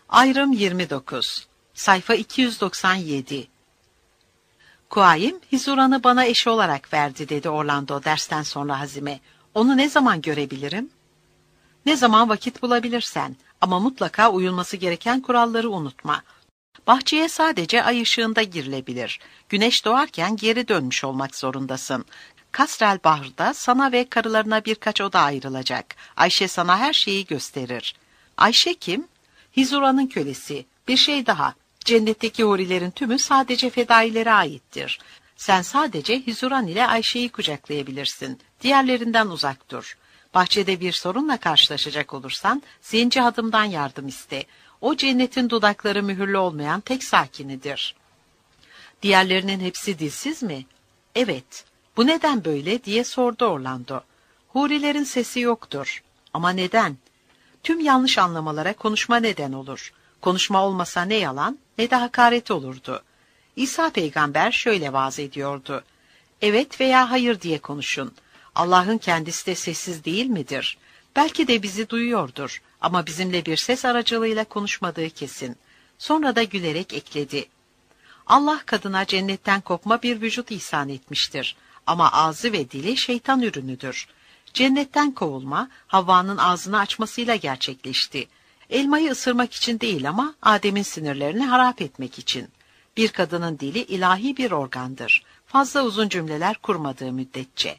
Ayrım 29. Sayfa 297. Kuayim, Hizuran'ı bana eş olarak verdi dedi Orlando dersten sonra Hazime. Onu ne zaman görebilirim? Ne zaman vakit bulabilirsen ama mutlaka uyulması gereken kuralları unutma. Bahçeye sadece ay ışığında girilebilir. Güneş doğarken geri dönmüş olmak zorundasın. Kasrel Bahr'da sana ve karılarına birkaç oda ayrılacak. Ayşe sana her şeyi gösterir. Ayşe kim? Hizura'nın kölesi. Bir şey daha. Cennetteki hurilerin tümü sadece fedailere aittir. Sen sadece Hizuran ile Ayşe'yi kucaklayabilirsin. Diğerlerinden uzak dur. Bahçede bir sorunla karşılaşacak olursan Zenci Hadım'dan yardım iste. O cennetin dudakları mühürlü olmayan tek sakinidir. Diğerlerinin hepsi dilsiz mi? Evet. Bu neden böyle diye sordu Orlando. Hurilerin sesi yoktur. Ama neden? Tüm yanlış anlamalara konuşma neden olur. Konuşma olmasa ne yalan ne de hakaret olurdu. İsa peygamber şöyle vaaz ediyordu. Evet veya hayır diye konuşun. Allah'ın kendisi de sessiz değil midir? Belki de bizi duyuyordur ama bizimle bir ses aracılığıyla konuşmadığı kesin. Sonra da gülerek ekledi. Allah kadına cennetten kopma bir vücut ihsan etmiştir. Ama ağzı ve dili şeytan ürünüdür. Cennetten kovulma, Havva'nın ağzını açmasıyla gerçekleşti. Elmayı ısırmak için değil ama Adem'in sinirlerini harap etmek için. Bir kadının dili ilahi bir organdır. Fazla uzun cümleler kurmadığı müddetçe.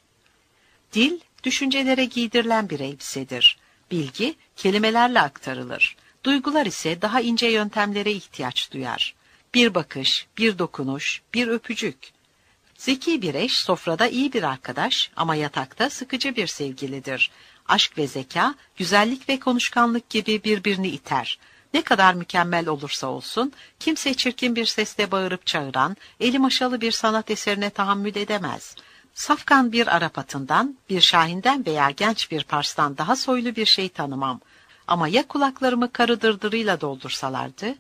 Dil, düşüncelere giydirilen bir elbisedir. Bilgi, kelimelerle aktarılır. Duygular ise daha ince yöntemlere ihtiyaç duyar. Bir bakış, bir dokunuş, bir öpücük. Zeki bir eş sofrada iyi bir arkadaş ama yatakta sıkıcı bir sevgilidir. Aşk ve zeka, güzellik ve konuşkanlık gibi birbirini iter. Ne kadar mükemmel olursa olsun, kimse çirkin bir sesle bağırıp çağıran, eli maşalı bir sanat eserine tahammül edemez. Safkan bir Arap atından, bir şahinden veya genç bir Pars'tan daha soylu bir şey tanımam. Ama ya kulaklarımı karı dırdırıyla doldursalardı?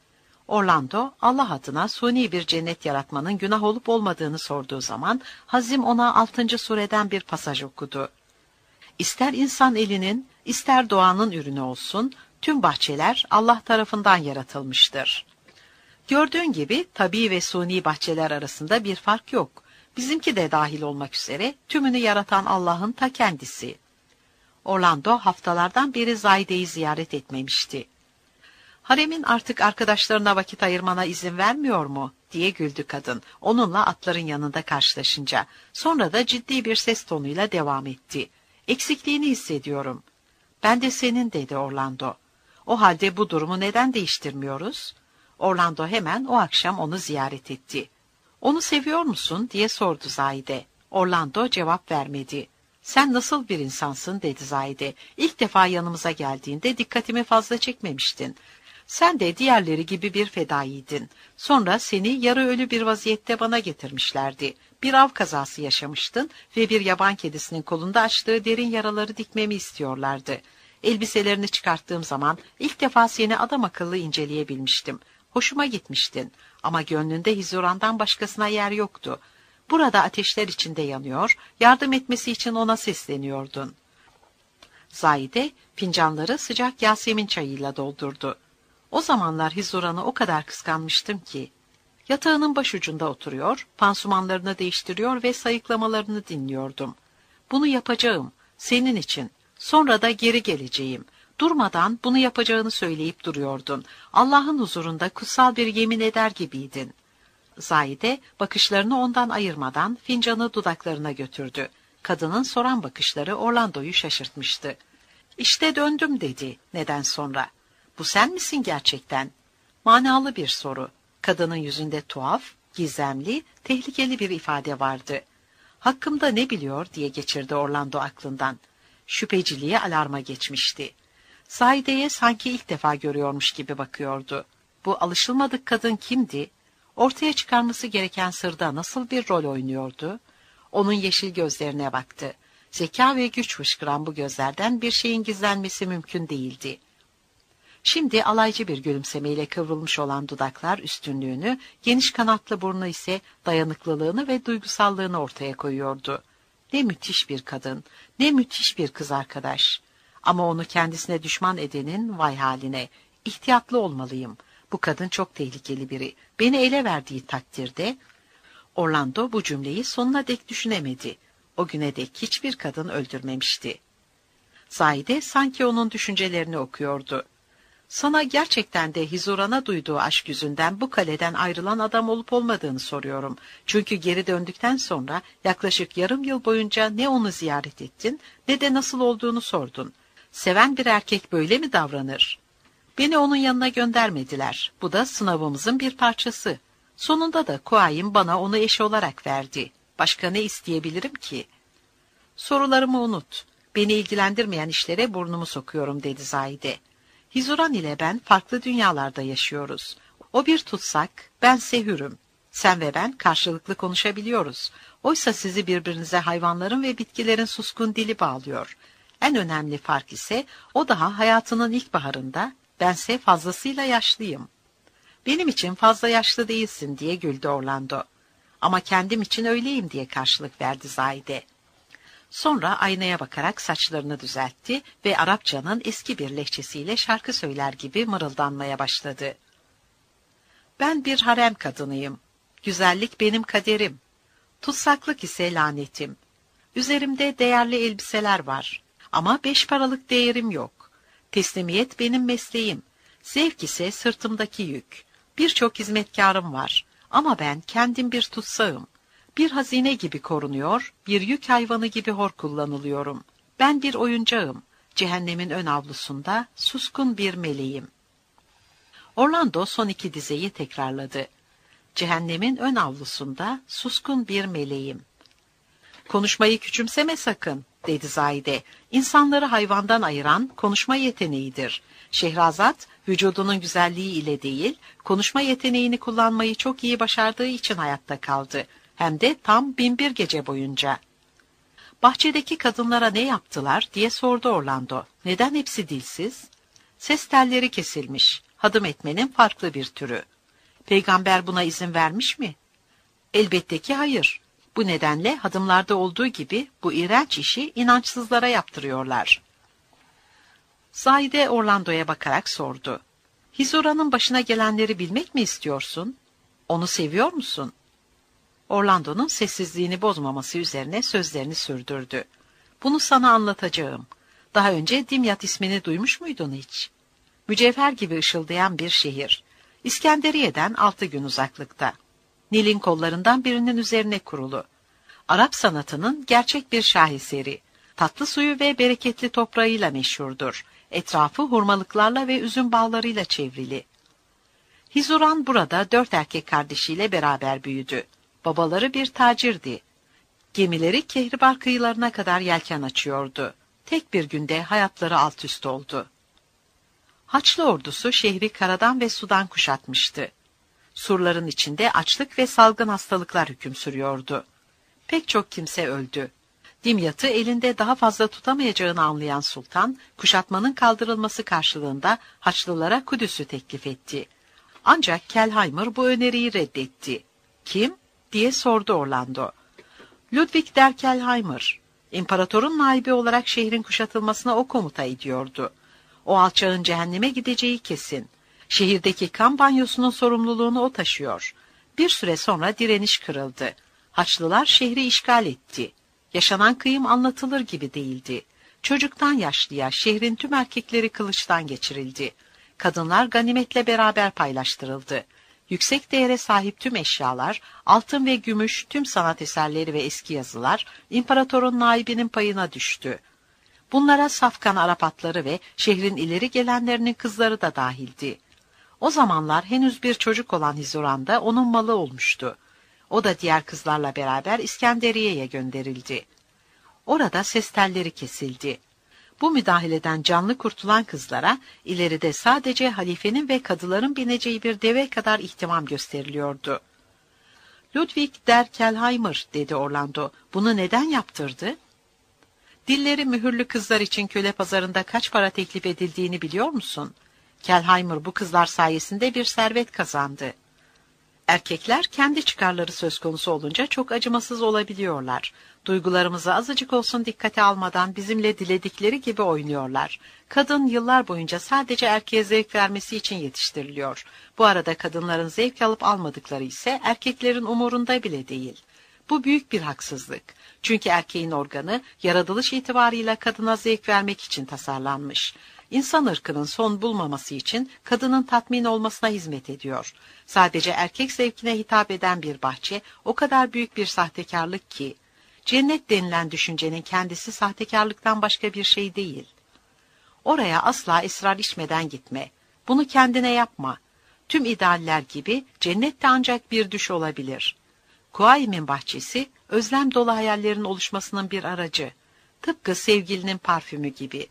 Orlando, Allah adına suni bir cennet yaratmanın günah olup olmadığını sorduğu zaman, Hazim ona 6. sureden bir pasaj okudu. İster insan elinin, ister doğanın ürünü olsun, tüm bahçeler Allah tarafından yaratılmıştır. Gördüğün gibi tabii ve suni bahçeler arasında bir fark yok. Bizimki de dahil olmak üzere tümünü yaratan Allah'ın ta kendisi. Orlando haftalardan beri Zaide'yi ziyaret etmemişti. Haremin artık arkadaşlarına vakit ayırmana izin vermiyor mu? Diye güldü kadın, onunla atların yanında karşılaşınca. Sonra da ciddi bir ses tonuyla devam etti. Eksikliğini hissediyorum. Ben de senin dedi Orlando. O halde bu durumu neden değiştirmiyoruz? Orlando hemen o akşam onu ziyaret etti. Onu seviyor musun diye sordu Zahide. Orlando cevap vermedi. Sen nasıl bir insansın dedi Zahide. İlk defa yanımıza geldiğinde dikkatimi fazla çekmemiştin. Sen de diğerleri gibi bir fedaiydin. Sonra seni yarı ölü bir vaziyette bana getirmişlerdi. Bir av kazası yaşamıştın ve bir yaban kedisinin kolunda açtığı derin yaraları dikmemi istiyorlardı. Elbiselerini çıkarttığım zaman ilk defa seni adam akıllı inceleyebilmiştim. Hoşuma gitmiştin ama gönlünde Hizuran'dan başkasına yer yoktu. Burada ateşler içinde yanıyor, yardım etmesi için ona sesleniyordun. Zahide fincanları sıcak Yasemin çayıyla doldurdu. O zamanlar Hizuran'ı o kadar kıskanmıştım ki. Yatağının başucunda oturuyor, pansumanlarını değiştiriyor ve sayıklamalarını dinliyordum. Bunu yapacağım, senin için. Sonra da geri geleceğim. Durmadan bunu yapacağını söyleyip duruyordun. Allah'ın huzurunda kutsal bir yemin eder gibiydin. Zahide bakışlarını ondan ayırmadan fincanı dudaklarına götürdü. Kadının soran bakışları Orlando'yu şaşırtmıştı. İşte döndüm dedi neden sonra. Bu sen misin gerçekten? Manalı bir soru. Kadının yüzünde tuhaf, gizemli, tehlikeli bir ifade vardı. Hakkımda ne biliyor diye geçirdi Orlando aklından. Şüpheciliği alarma geçmişti. Zahide'ye sanki ilk defa görüyormuş gibi bakıyordu. Bu alışılmadık kadın kimdi? Ortaya çıkarması gereken sırda nasıl bir rol oynuyordu? Onun yeşil gözlerine baktı. Zeka ve güç fışkıran bu gözlerden bir şeyin gizlenmesi mümkün değildi. Şimdi alaycı bir gülümsemeyle kıvrılmış olan dudaklar üstünlüğünü, geniş kanatlı burnu ise dayanıklılığını ve duygusallığını ortaya koyuyordu. Ne müthiş bir kadın, ne müthiş bir kız arkadaş. Ama onu kendisine düşman edenin vay haline, İhtiyatlı olmalıyım. Bu kadın çok tehlikeli biri. Beni ele verdiği takdirde... Orlando bu cümleyi sonuna dek düşünemedi. O güne dek hiçbir kadın öldürmemişti. Zahide sanki onun düşüncelerini okuyordu. Sana gerçekten de Hizuran'a duyduğu aşk yüzünden bu kaleden ayrılan adam olup olmadığını soruyorum. Çünkü geri döndükten sonra yaklaşık yarım yıl boyunca ne onu ziyaret ettin ne de nasıl olduğunu sordun. Seven bir erkek böyle mi davranır? Beni onun yanına göndermediler. Bu da sınavımızın bir parçası. Sonunda da Kuayim bana onu eş olarak verdi. Başka ne isteyebilirim ki? Sorularımı unut. Beni ilgilendirmeyen işlere burnumu sokuyorum dedi Zahide. Hizuran ile ben farklı dünyalarda yaşıyoruz. O bir tutsak, bense hürüm. Sen ve ben karşılıklı konuşabiliyoruz. Oysa sizi birbirinize hayvanların ve bitkilerin suskun dili bağlıyor. En önemli fark ise o daha hayatının ilkbaharında, bense fazlasıyla yaşlıyım. Benim için fazla yaşlı değilsin diye güldü Orlando. Ama kendim için öyleyim diye karşılık verdi Zahide. Sonra aynaya bakarak saçlarını düzeltti ve Arapçanın eski bir lehçesiyle şarkı söyler gibi mırıldanmaya başladı. Ben bir harem kadınıyım. Güzellik benim kaderim. Tutsaklık ise lanetim. Üzerimde değerli elbiseler var. Ama 5 paralık değerim yok. Teslimiyet benim mesleğim. Zevk ise sırtımdaki yük. Birçok hizmetkarım var. Ama ben kendim bir tutsağım. Bir hazine gibi korunuyor, bir yük hayvanı gibi hor kullanılıyorum. Ben bir oyuncağım. Cehennemin ön avlusunda suskun bir meleğim. Orlando son 2 dizeyi tekrarladı. Cehennemin ön avlusunda suskun bir meleğim. Konuşmayı küçümseme sakın, dedi Zahide. İnsanları hayvandan ayıran konuşma yeteneğidir. Şehrazat, vücudunun güzelliği ile değil, konuşma yeteneğini kullanmayı çok iyi başardığı için hayatta kaldı. Hem de tam 1001 gece boyunca. Bahçedeki kadınlara ne yaptılar diye sordu Orlando. Neden hepsi dilsiz? Ses telleri kesilmiş. Hadım etmenin farklı bir türü. Peygamber buna izin vermiş mi? Elbette ki hayır. Bu nedenle hadımlarda olduğu gibi bu iğrenç işi inançsızlara yaptırıyorlar. Zahide Orlando'ya bakarak sordu. Hizura'nın başına gelenleri bilmek mi istiyorsun? Onu seviyor musun? Orlando'nun sessizliğini bozmaması üzerine sözlerini sürdürdü. Bunu sana anlatacağım. Daha önce Dimyat ismini duymuş muydun hiç? Mücevher gibi ışıldayan bir şehir. İskenderiye'den 6 gün uzaklıkta. Nil'in kollarından birinin üzerine kurulu. Arap sanatının gerçek bir şaheseri. Tatlı suyu ve bereketli toprağıyla meşhurdur. Etrafı hurmalıklarla ve üzüm bağlarıyla çevrili. Hizuran burada 4 erkek kardeşiyle beraber büyüdü. Babaları bir tacirdi. Gemileri Kehribar kıyılarına kadar yelken açıyordu. Tek bir günde hayatları alt üst oldu. Haçlı ordusu şehri karadan ve sudan kuşatmıştı. Surların içinde açlık ve salgın hastalıklar hüküm sürüyordu. Pek çok kimse öldü. Dimyat'ı elinde daha fazla tutamayacağını anlayan sultan, kuşatmanın kaldırılması karşılığında Haçlılara Kudüs'ü teklif etti. Ancak Kelheimer bu öneriyi reddetti. Kim? Diye sordu Orlando. Ludwig der Kelheimer. İmparatorun naibi olarak şehrin kuşatılmasına o komuta ediyordu. O alçağın cehenneme gideceği kesin. Şehirdeki kan banyosunun sorumluluğunu o taşıyor. Bir süre sonra direniş kırıldı. Haçlılar şehri işgal etti. Yaşanan kıyım anlatılır gibi değildi. Çocuktan yaşlıya şehrin tüm erkekleri kılıçtan geçirildi. Kadınlar ganimetle beraber paylaştırıldı. Yüksek değere sahip tüm eşyalar, altın ve gümüş, tüm sanat eserleri ve eski yazılar, imparatorun naibinin payına düştü. Bunlara safkan Arap atları ve şehrin ileri gelenlerinin kızları da dahildi. O zamanlar henüz bir çocuk olan Hizuran da onun malı olmuştu. O da diğer kızlarla beraber İskenderiye'ye gönderildi. Orada ses telleri kesildi. Bu müdahaleden canlı kurtulan kızlara ileride sadece halifenin ve kadıların bineceği bir deve kadar ihtimam gösteriliyordu. Ludwig der Kelheimer, dedi Orlando. Bunu neden yaptırdı? Dilleri mühürlü kızlar için köle pazarında kaç para teklif edildiğini biliyor musun? Kelheimer bu kızlar sayesinde bir servet kazandı. Erkekler kendi çıkarları söz konusu olunca çok acımasız olabiliyorlar. Duygularımızı azıcık olsun dikkate almadan bizimle diledikleri gibi oynuyorlar. Kadın yıllar boyunca sadece erkeğe zevk vermesi için yetiştiriliyor. Bu arada kadınların zevk alıp almadıkları ise erkeklerin umurunda bile değil. Bu büyük bir haksızlık. Çünkü erkeğin organı yaratılış itibarıyla kadına zevk vermek için tasarlanmış. İnsan ırkının son bulmaması için kadının tatmin olmasına hizmet ediyor. Sadece erkek zevkine hitap eden bir bahçe o kadar büyük bir sahtekarlık ki, cennet denilen düşüncenin kendisi sahtekarlıktan başka bir şey değil. Oraya asla esrar içmeden gitme. Bunu kendine yapma. Tüm idealler gibi cennet de ancak bir düş olabilir. Kuaim'in bahçesi, özlem dolu hayallerin oluşmasının bir aracı. Tıpkı sevgilinin parfümü gibi.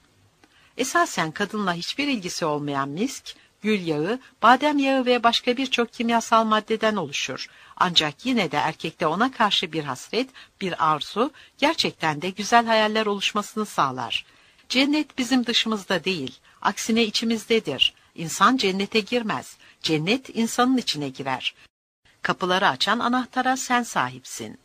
Esasen kadınla hiçbir ilgisi olmayan misk, gül yağı, badem yağı ve başka birçok kimyasal maddeden oluşur. Ancak yine de erkekte ona karşı bir hasret, bir arzu, gerçekten de güzel hayaller oluşmasını sağlar. Cennet bizim dışımızda değil, aksine içimizdedir. İnsan cennete girmez, cennet insanın içine girer. Kapıları açan anahtara sen sahipsin.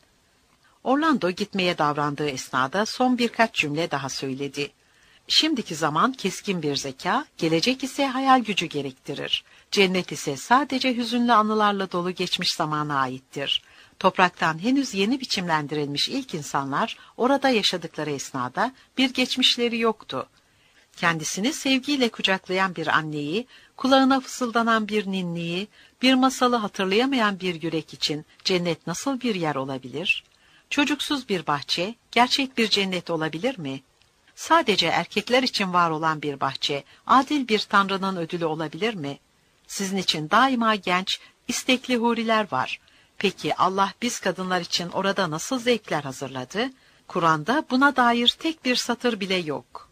Orlando gitmeye davrandığı esnada son birkaç cümle daha söyledi. Şimdiki zaman keskin bir zeka, gelecek ise hayal gücü gerektirir. Cennet ise sadece hüzünlü anılarla dolu geçmiş zamana aittir. Topraktan henüz yeni biçimlendirilmiş ilk insanlar orada yaşadıkları esnada bir geçmişleri yoktu. Kendisini sevgiyle kucaklayan bir anneyi, kulağına fısıldanan bir ninniyi, bir masalı hatırlayamayan bir yürek için cennet nasıl bir yer olabilir? Çocuksuz bir bahçe, gerçek bir cennet olabilir mi? Sadece erkekler için var olan bir bahçe, adil bir tanrının ödülü olabilir mi? Sizin için daima genç, istekli huriler var. Peki Allah biz kadınlar için orada nasıl zevkler hazırladı? Kur'an'da buna dair tek bir satır bile yok.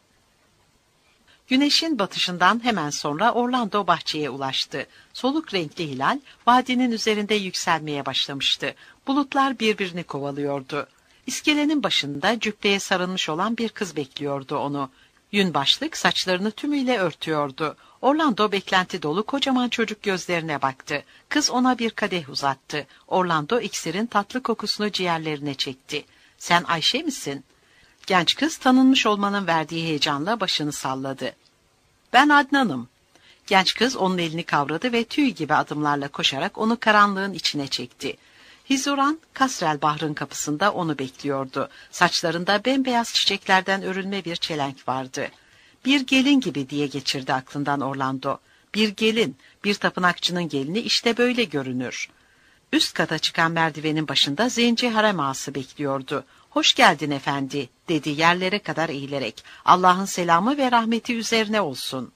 Güneşin batışından hemen sonra Orlando bahçeye ulaştı. Soluk renkli hilal, vadinin üzerinde yükselmeye başlamıştı. Bulutlar birbirini kovalıyordu. İskelenin başında cübbeye sarılmış olan bir kız bekliyordu onu. Yün başlık saçlarını tümüyle örtüyordu. Orlando beklenti dolu kocaman çocuk gözlerine baktı. Kız ona bir kadeh uzattı. Orlando iksirin tatlı kokusunu ciğerlerine çekti. "Sen Ayşe misin?" Genç kız tanınmış olmanın verdiği heyecanla başını salladı. "Ben Adnan'ım." Genç kız onun elini kavradı ve tüy gibi adımlarla koşarak onu karanlığın içine çekti. Hizuran, Kasrel Bahr'ın kapısında onu bekliyordu. Saçlarında bembeyaz çiçeklerden örülme bir çelenk vardı. "Bir gelin gibi," diye geçirdi aklından Orlando. "Bir gelin, bir tapınakçının gelini işte böyle görünür." Üst kata çıkan merdivenin başında zenci harem ağası bekliyordu. "Hoş geldin efendi," dedi yerlere kadar eğilerek. "Allah'ın selamı ve rahmeti üzerine olsun."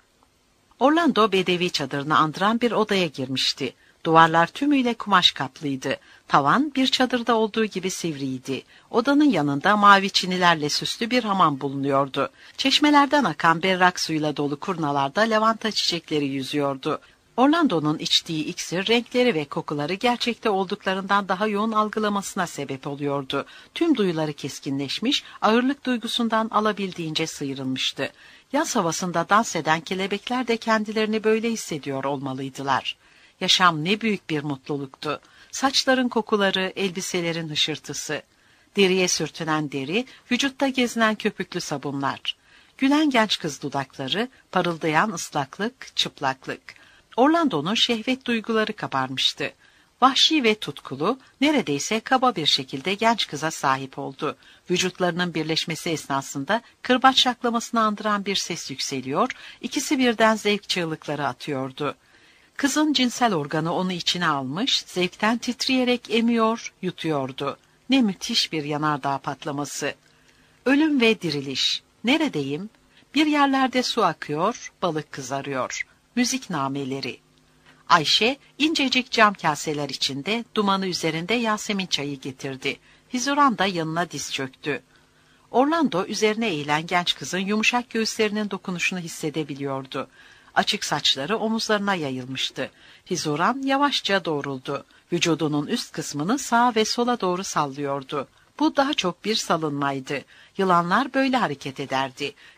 Orlando bedevi çadırını andıran bir odaya girmişti. Duvarlar tümüyle kumaş kaplıydı. Tavan bir çadırda olduğu gibi sivriydi. Odanın yanında mavi çinilerle süslü bir hamam bulunuyordu. Çeşmelerden akan berrak suyla dolu kurnalarda lavanta çiçekleri yüzüyordu. Orlando'nun içtiği iksir renkleri ve kokuları gerçekte olduklarından daha yoğun algılamasına sebep oluyordu. Tüm duyuları keskinleşmiş, ağırlık duygusundan alabildiğince sıyrılmıştı. Yaz havasında dans eden kelebekler de kendilerini böyle hissediyor olmalıydılar. Yaşam ne büyük bir mutluluktu. Saçların kokuları, elbiselerin hışırtısı. Deriye sürtünen deri, vücutta gezinen köpüklü sabunlar. Gülen genç kız dudakları, parıldayan ıslaklık, çıplaklık. Orlando'nun şehvet duyguları kabarmıştı. Vahşi ve tutkulu, neredeyse kaba bir şekilde genç kıza sahip oldu. Vücutlarının birleşmesi esnasında kırbaç şaklamasını andıran bir ses yükseliyor, ikisi birden zevk çığlıkları atıyordu. Kızın cinsel organı onu içine almış, zevkten titreyerek emiyor, yutuyordu. Ne müthiş bir yanardağ patlaması. Ölüm ve diriliş. Neredeyim? Bir yerlerde su akıyor, balık kızarıyor. Müzik nameleri. Ayşe, incecik cam kaseler içinde, dumanı üzerinde Yasemin çayı getirdi. Hizuran da yanına diz çöktü. Orlando, üzerine eğilen genç kızın yumuşak göğüslerinin dokunuşunu hissedebiliyordu. Açık saçları omuzlarına yayılmıştı. Hizuran yavaşça doğruldu. Vücudunun üst kısmını sağa ve sola doğru sallıyordu. Bu daha çok bir salınmaydı. Yılanlar böyle hareket ederdi.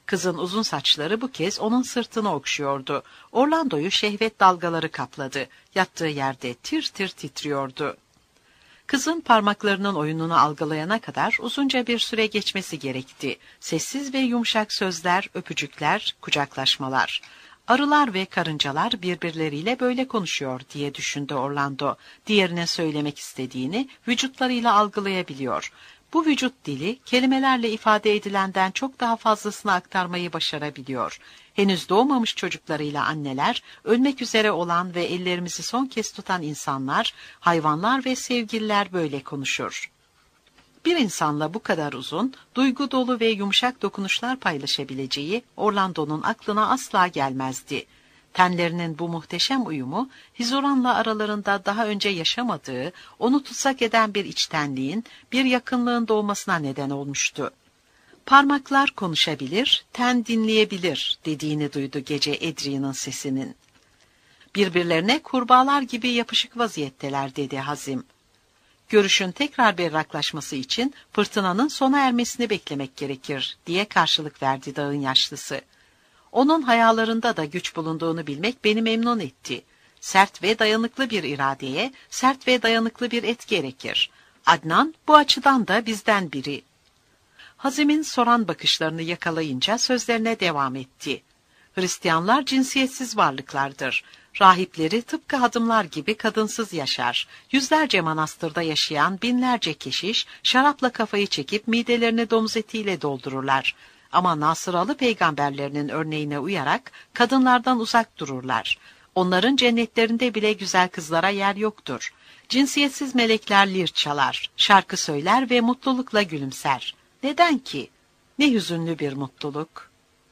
Kızın uzun saçları bu kez onun sırtını okşuyordu. Orlando'yu şehvet dalgaları kapladı. Yattığı yerde tir tir titriyordu. Kızın parmaklarının oyununu algılayana kadar uzunca bir süre geçmesi gerekti. Sessiz ve yumuşak sözler, öpücükler, kucaklaşmalar. Arılar ve karıncalar birbirleriyle böyle konuşuyor diye düşündü Orlando. Diğerine söylemek istediğini vücutlarıyla algılayabiliyor. Bu vücut dili kelimelerle ifade edilenden çok daha fazlasını aktarmayı başarabiliyor. Henüz doğmamış çocuklarıyla anneler, ölmek üzere olan ve ellerimizi son kez tutan insanlar, hayvanlar ve sevgililer böyle konuşur. Bir insanla bu kadar uzun, duygu dolu ve yumuşak dokunuşlar paylaşabileceği Orlando'nun aklına asla gelmezdi. Tenlerinin bu muhteşem uyumu, Hizoran'la aralarında daha önce yaşamadığı, onu tutsak eden bir içtenliğin, bir yakınlığın doğmasına neden olmuştu. Parmaklar konuşabilir, ten dinleyebilir dediğini duydu gece Adrian'ın sesinin. Birbirlerine kurbağalar gibi yapışık vaziyetteler dedi Hazim. Görüşün tekrar berraklaşması için fırtınanın sona ermesini beklemek gerekir diye karşılık verdi dağın yaşlısı. Onun hayalarında da güç bulunduğunu bilmek beni memnun etti. Sert ve dayanıklı bir iradeye, sert ve dayanıklı bir et gerekir. Adnan bu açıdan da bizden biri. Hazim'in soran bakışlarını yakalayınca sözlerine devam etti. Hristiyanlar cinsiyetsiz varlıklardır. Rahipleri tıpkı hadımlar gibi kadınsız yaşar. Yüzlerce manastırda yaşayan binlerce keşiş şarapla kafayı çekip midelerini domuz etiyle doldururlar. Ama Nasıralı peygamberlerinin örneğine uyarak kadınlardan uzak dururlar. Onların cennetlerinde bile güzel kızlara yer yoktur. Cinsiyetsiz melekler lir çalar, şarkı söyler ve mutlulukla gülümser. Neden ki? Ne hüzünlü bir mutluluk.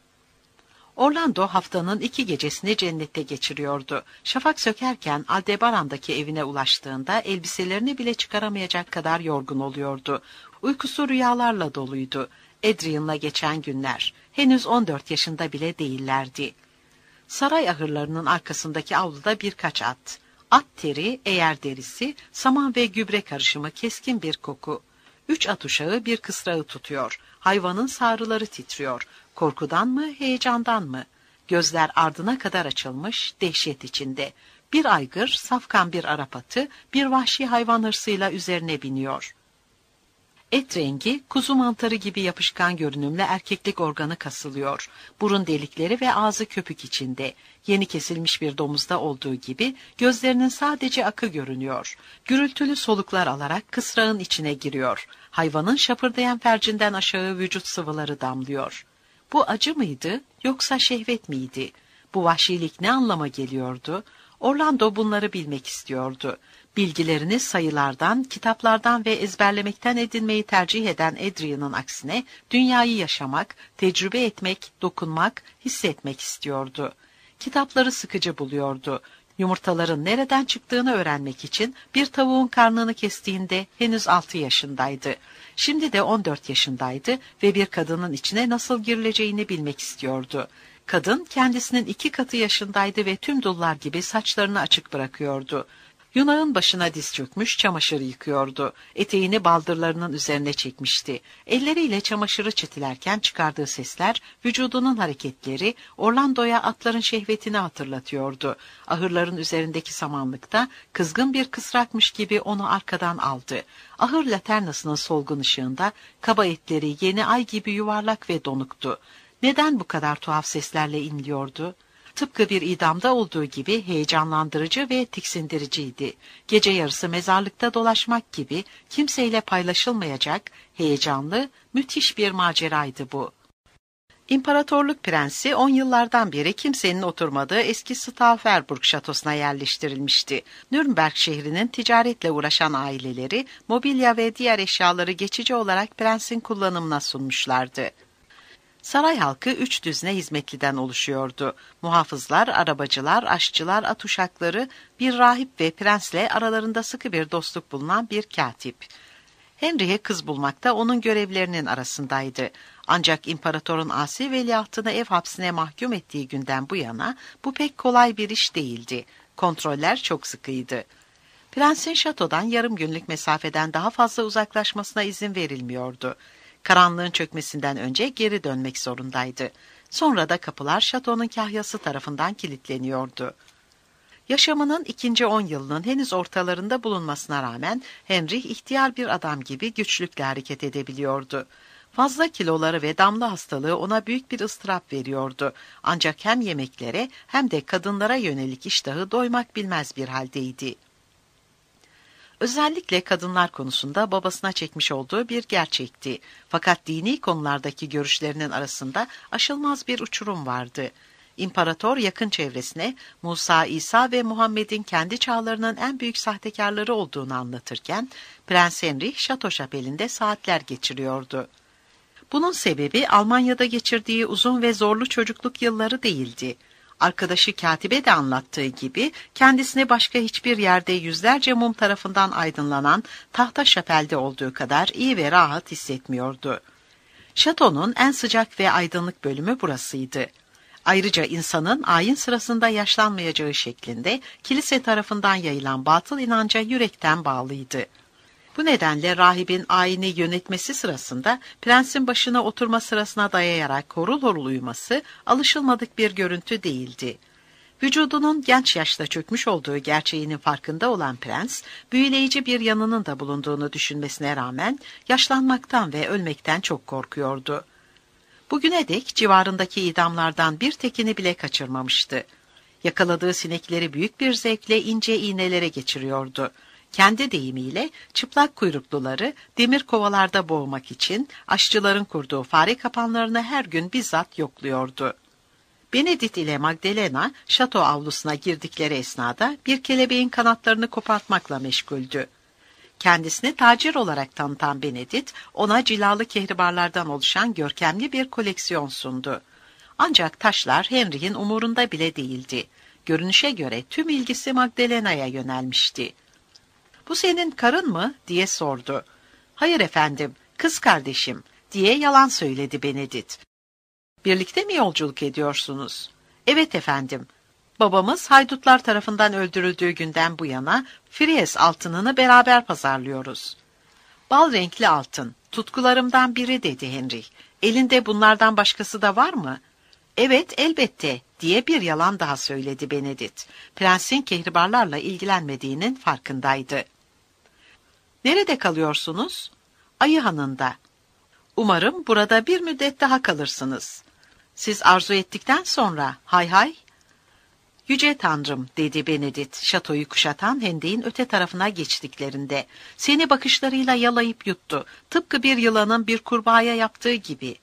Orlando haftanın 2 gecesini cennette geçiriyordu. Şafak sökerken Aldebaran'daki evine ulaştığında elbiselerini bile çıkaramayacak kadar yorgun oluyordu. Uykusu rüyalarla doluydu. Adrian'la geçen günler. Henüz 14 yaşında bile değillerdi. Saray ahırlarının arkasındaki avluda birkaç at. At teri, eğer derisi, saman ve gübre karışımı keskin bir koku. 3 at uşağı bir kısrağı tutuyor. Hayvanın sağrıları titriyor. Korkudan mı, heyecandan mı? Gözler ardına kadar açılmış, dehşet içinde. Bir aygır, safkan bir Arap atı, bir vahşi hayvan hırsıyla üzerine biniyor. Et rengi, kuzu mantarı gibi yapışkan görünümle erkeklik organı kasılıyor. Burun delikleri ve ağzı köpük içinde. Yeni kesilmiş bir domuzda olduğu gibi gözlerinin sadece akı görünüyor. Gürültülü soluklar alarak kısrağın içine giriyor. Hayvanın şapırdayan fercinden aşağı vücut sıvıları damlıyor. Bu acı mıydı yoksa şehvet miydi? Bu vahşilik ne anlama geliyordu? Orlando bunları bilmek istiyordu. Bilgilerini sayılardan, kitaplardan ve ezberlemekten edinmeyi tercih eden Adrian'ın aksine dünyayı yaşamak, tecrübe etmek, dokunmak, hissetmek istiyordu. Kitapları sıkıcı buluyordu. Yumurtaların nereden çıktığını öğrenmek için bir tavuğun karnını kestiğinde henüz 6 yaşındaydı. Şimdi de 14 yaşındaydı ve bir kadının içine nasıl girileceğini bilmek istiyordu. Kadın kendisinin 2 katı yaşındaydı ve tüm dullar gibi saçlarını açık bırakıyordu. Yunağın başına diz çökmüş çamaşır yıkıyordu. Eteğini baldırlarının üzerine çekmişti. Elleriyle çamaşırı çitilerken çıkardığı sesler, vücudunun hareketleri Orlando'ya atların şehvetini hatırlatıyordu. Ahırların üzerindeki samanlıkta kızgın bir kısrakmış gibi onu arkadan aldı. Ahır laternasının solgun ışığında kaba etleri yeni ay gibi yuvarlak ve donuktu. Neden bu kadar tuhaf seslerle inliyordu? Tıpkı bir idamda olduğu gibi heyecanlandırıcı ve tiksindiriciydi. Gece yarısı mezarlıkta dolaşmak gibi kimseyle paylaşılmayacak, heyecanlı, müthiş bir maceraydı bu. İmparatorluk prensi 10 yıllardan beri kimsenin oturmadığı eski Stauffenberg şatosuna yerleştirilmişti. Nürnberg şehrinin ticaretle uğraşan aileleri, mobilya ve diğer eşyaları geçici olarak prensin kullanımına sunmuşlardı. Saray halkı 3 düzine hizmetliden oluşuyordu. Muhafızlar, arabacılar, aşçılar, at uşakları, bir rahip ve prensle aralarında sıkı bir dostluk bulunan bir katip. Henry'e kız bulmak da onun görevlerinin arasındaydı. Ancak imparatorun asi veliahtını ev hapsine mahkum ettiği günden bu yana bu pek kolay bir iş değildi. Kontroller çok sıkıydı. Prensin şatodan yarım günlük mesafeden daha fazla uzaklaşmasına izin verilmiyordu. Karanlığın çökmesinden önce geri dönmek zorundaydı. Sonra da kapılar şatonun kahyası tarafından kilitleniyordu. Yaşamının ikinci 10 yılının henüz ortalarında bulunmasına rağmen Henry ihtiyar bir adam gibi güçlükle hareket edebiliyordu. Fazla kiloları ve damla hastalığı ona büyük bir ıstırap veriyordu. Ancak hem yemeklere hem de kadınlara yönelik iştahı doymak bilmez bir haldeydi. Özellikle kadınlar konusunda babasına çekmiş olduğu bir gerçekti. Fakat dini konulardaki görüşlerinin arasında aşılmaz bir uçurum vardı. İmparator yakın çevresine Musa, İsa ve Muhammed'in kendi çağlarının en büyük sahtekarları olduğunu anlatırken, Prens Henry şato şapelinde saatler geçiriyordu. Bunun sebebi Almanya'da geçirdiği uzun ve zorlu çocukluk yılları değildi. Arkadaşı katibe de anlattığı gibi kendisini başka hiçbir yerde yüzlerce mum tarafından aydınlanan tahta şapelde olduğu kadar iyi ve rahat hissetmiyordu. Şatonun en sıcak ve aydınlık bölümü burasıydı. Ayrıca insanın ayin sırasında yaşlanmayacağı şeklinde kilise tarafından yayılan batıl inanca yürekten bağlıydı. Bu nedenle rahibin ayini yönetmesi sırasında prensin başına oturma sırasına dayayarak horul horul uyuması alışılmadık bir görüntü değildi. Vücudunun genç yaşta çökmüş olduğu gerçeğinin farkında olan prens, büyüleyici bir yanının da bulunduğunu düşünmesine rağmen yaşlanmaktan ve ölmekten çok korkuyordu. Bugüne dek civarındaki idamlardan bir tekini bile kaçırmamıştı. Yakaladığı sinekleri büyük bir zevkle ince iğnelere geçiriyordu. Kendi deyimiyle çıplak kuyrukluları demir kovalarda boğmak için aşçıların kurduğu fare kapanlarını her gün bizzat yokluyordu. Benedict ile Magdalena şato avlusuna girdikleri esnada bir kelebeğin kanatlarını kopartmakla meşguldü. Kendisini tacir olarak tanıtan Benedict, ona cilalı kehribarlardan oluşan görkemli bir koleksiyon sundu. Ancak taşlar Henry'in umurunda bile değildi. Görünüşe göre tüm ilgisi Magdalena'ya yönelmişti. "Bu senin karın mı?" diye sordu. "Hayır efendim, kız kardeşim," diye yalan söyledi Benedict. "Birlikte mi yolculuk ediyorsunuz?" "Evet efendim. Babamız haydutlar tarafından öldürüldüğü günden bu yana Fries altınını beraber pazarlıyoruz." "Bal renkli altın, tutkularımdan biri," dedi Henry. "Elinde bunlardan başkası da var mı?" "Evet, elbette," diye bir yalan daha söyledi Benedict. Prensin kehribarlarla ilgilenmediğinin farkındaydı. "Nerede kalıyorsunuz?" "Ayıhanı'nda." "Umarım burada bir müddet daha kalırsınız." "Siz arzu ettikten sonra, hay hay." "Yüce Tanrım," dedi Benedict, şatoyu kuşatan hendeğin öte tarafına geçtiklerinde. "Seni bakışlarıyla yalayıp yuttu, tıpkı bir yılanın bir kurbağaya yaptığı gibi."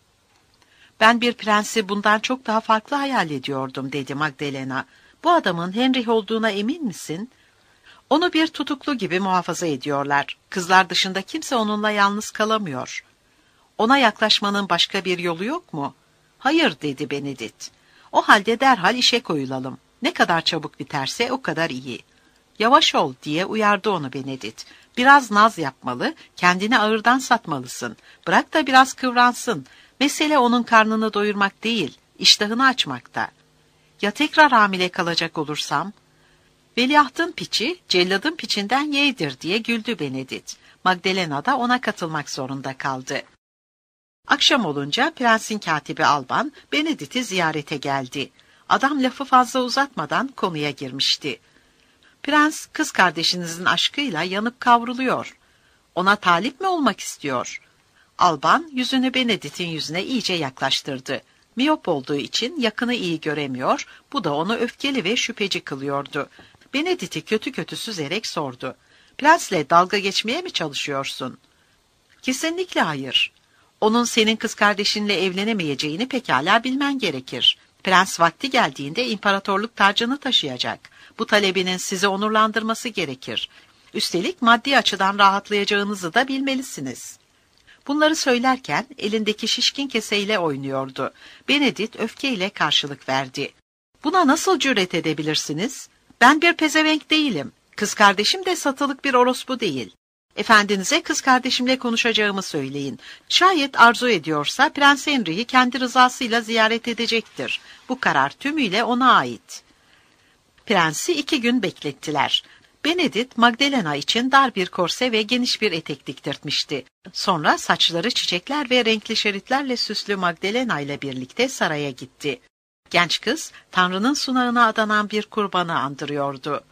"Ben bir prensi bundan çok daha farklı hayal ediyordum," dedi Magdalena. "Bu adamın Henry olduğuna emin misin?" "Onu bir tutuklu gibi muhafaza ediyorlar. Kızlar dışında kimse onunla yalnız kalamıyor." "Ona yaklaşmanın başka bir yolu yok mu?" "Hayır," dedi Benedict. "O halde derhal işe koyulalım. Ne kadar çabuk biterse o kadar iyi." "Yavaş ol," diye uyardı onu Benedict. "Biraz naz yapmalı, kendini ağırdan satmalısın. Bırak da biraz kıvransın. Mesele onun karnını doyurmak değil, iştahını açmakta." "Ya tekrar hamile kalacak olursam?" "Veliahtın piçi, celladın piçinden yeğdir," diye güldü Benedict. Magdalena da ona katılmak zorunda kaldı. Akşam olunca prensin katibi Alban, Benedict'i ziyarete geldi. Adam lafı fazla uzatmadan konuya girmişti. "Prens, kız kardeşinizin aşkıyla yanıp kavruluyor. Ona talip mi olmak istiyor?" Alban, yüzünü Benedict'in yüzüne iyice yaklaştırdı. Miyop olduğu için yakını iyi göremiyor, bu da onu öfkeli ve şüpheci kılıyordu. Benedict'i kötü kötü süzerek sordu. "Prensle dalga geçmeye mi çalışıyorsun?" "Kesinlikle hayır. Onun senin kız kardeşinle evlenemeyeceğini pekala bilmen gerekir. Prens vakti geldiğinde imparatorluk tacını taşıyacak. Bu talebinin sizi onurlandırması gerekir. Üstelik maddi açıdan rahatlayacağınızı da bilmelisiniz." Bunları söylerken elindeki şişkin keseyle oynuyordu. Benedict öfkeyle karşılık verdi. "Buna nasıl cüret edebilirsiniz? Ben bir pezevenk değilim. Kız kardeşim de satılık bir orospu değil. Efendinize kız kardeşimle konuşacağımı söyleyin. Şayet arzu ediyorsa Prens Henry'yi kendi rızasıyla ziyaret edecektir. Bu karar tümüyle ona ait." Prensi 2 gün beklettiler. Benedict, Magdalena için dar bir korse ve geniş bir etek diktirtmişti. Sonra saçları çiçekler ve renkli şeritlerle süslü Magdalena ile birlikte saraya gitti. Genç kız, Tanrı'nın sunağına adanan bir kurbanı andırıyordu.